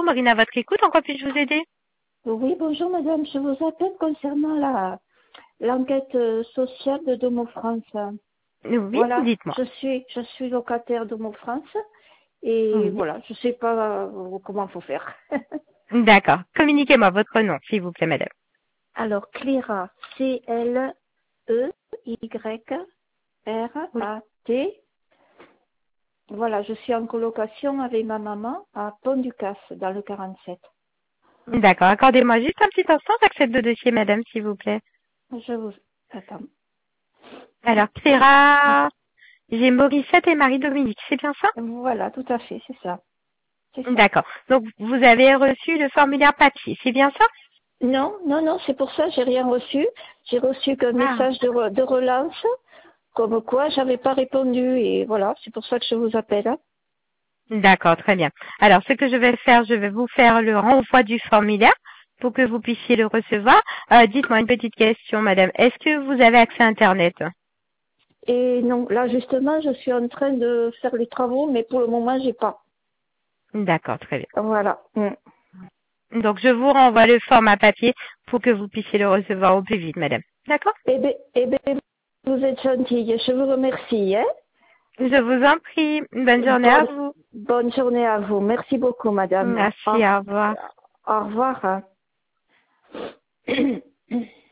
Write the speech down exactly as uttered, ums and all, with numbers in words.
Maureen à votre écoute. En quoi puis-je vous aider? Oui, bonjour madame, je vous appelle concernant la l'enquête euh, sociale de Domo France. Oui, Voilà, dites-moi. je suis je suis locataire Domo France et Oui. voilà, je sais pas euh, comment faut faire. D'accord. Communiquez-moi votre nom, s'il vous plaît, madame. Alors Cléra, C L E Y R Oui. A T. Voilà, je suis en colocation avec ma maman à Pont-du-Casse dans le quarante-sept. D'accord. Accordez-moi juste un petit instant. J'accepte le dossier, madame, s'il vous plaît. Je vous attends. Alors, Cléra, j'ai Mauricette et Marie-Dominique. C'est bien ça? Voilà, tout à fait, c'est ça. C'est ça. D'accord. Donc, vous avez reçu le formulaire papier. C'est bien ça? Non, non, non, c'est pour ça que j'ai rien reçu. J'ai reçu qu'un Ah. message de, re- de relance, comme quoi j'avais pas répondu, et voilà, c'est pour ça que je vous appelle. Hein. D'accord, très bien. Alors, ce que je vais faire, je vais vous faire le renvoi du formulaire pour que vous puissiez le recevoir. Euh, dites-moi une petite question, madame. Est-ce que vous avez accès à Internet? Et non, là justement, je suis en train de faire les travaux, mais pour le moment, j'ai pas. D'accord, très bien. Voilà. Mm. Donc, je vous renvoie le format papier pour que vous puissiez le recevoir au plus vite, madame. D'accord? Eh bien, eh ben, vous êtes gentille, je vous remercie. Hein. Je vous en prie. Bonne journée à Bonne, vous. bonne journée à vous. Merci beaucoup, madame. Merci, Au, au revoir. au revoir. Hein.